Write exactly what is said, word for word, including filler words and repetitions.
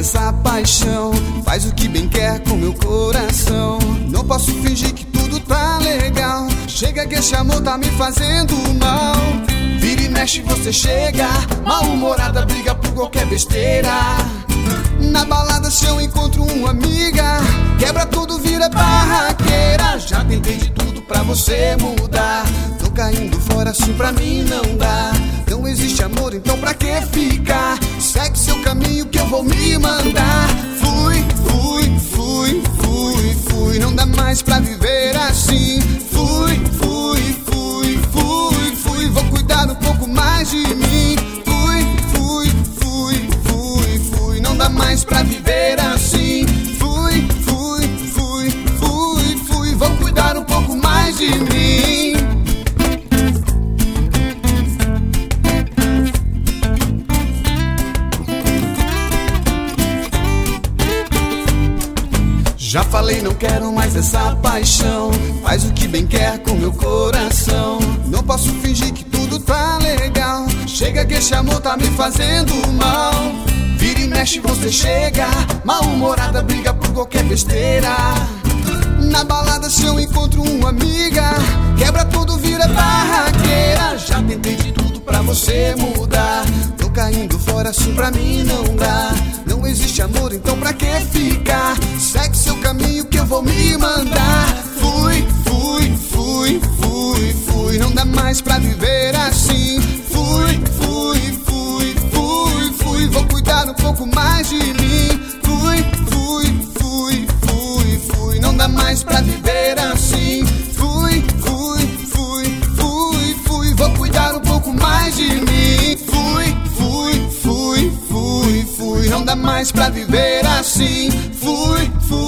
essa paixão. Faz o que bem quer com meu coração. Não posso fingir que tudo tá legal. Chega que esse amor tá me fazendo mal. Vira e mexe, você chega mal-humorada, briga por qualquer besteira. Na balada se eu encontro uma amiga, quebra tudo, vira barraqueira. Já tentei de tudo pra você mudar. Tô caindo fora, assim pra mim não dá. Não existe amor, então pra que ficar? Segue seu caminho que eu vou me mandar. Fui, fui, fui, fui, fui. Não dá mais pra viver assim. Fui, fui, fui, fui, fui. Vou cuidar um pouco mais de mim. Fui, fui, fui, fui, fui. Não dá mais pra viver assim. Fui, fui, fui, fui, fui. Vou cuidar um pouco mais de mim. Já falei, não quero mais essa paixão. Faz o que bem quer com meu coração. Não posso fingir que tudo tá legal. Chega que esse amor tá me fazendo mal. Vira e mexe, você chega mal-humorada, briga por qualquer besteira. Na balada se eu encontro uma amiga, quebra tudo, vira barraqueira. Já tentei de tudo pra você mudar. Tô caindo fora, assim pra mim não dá. Não existe amor, então pra que ficar? Segue seu caminho que eu vou me mandar. Fui, fui, fui, fui, fui. Não dá mais pra viver assim. Fui, fui, fui, fui, fui. Vou cuidar um pouco mais de mim. Fui, fui, fui, fui, fui. Não dá mais pra viver assim. Fui, fui, fui, fui, fui. Vou cuidar um pouco mais de mim. Fui, fui, fui, fui, fui. Não dá mais pra viver assim. Fui, fui.